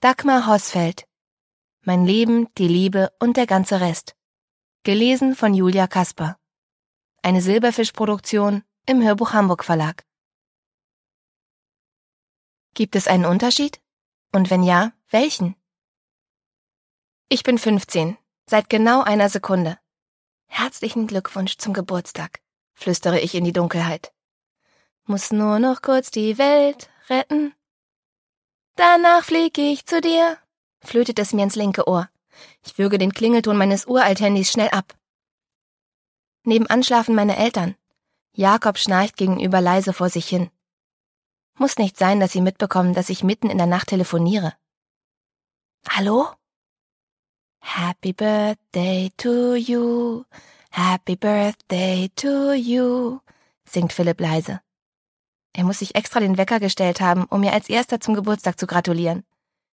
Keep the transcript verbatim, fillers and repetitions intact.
Dagmar Hosfeld. Mein Leben, die Liebe und der ganze Rest. Gelesen von Julia Kasper. Eine Silberfisch-Produktion im Hörbuch Hamburg Verlag. Gibt es einen Unterschied? Und wenn ja, welchen? Ich bin fünfzehn, seit genau einer Sekunde. Herzlichen Glückwunsch zum Geburtstag, flüstere ich in die Dunkelheit. Muss nur noch kurz die Welt retten. Danach flieg ich zu dir, flötet es mir ins linke Ohr. Ich würge den Klingelton meines Uralt-Handys schnell ab. Nebenan schlafen meine Eltern. Jakob schnarcht gegenüber leise vor sich hin. Muss nicht sein, dass sie mitbekommen, dass ich mitten in der Nacht telefoniere. Hallo? Happy Birthday to you, Happy Birthday to you, singt Philipp leise. Er muss sich extra den Wecker gestellt haben, um mir als Erster zum Geburtstag zu gratulieren.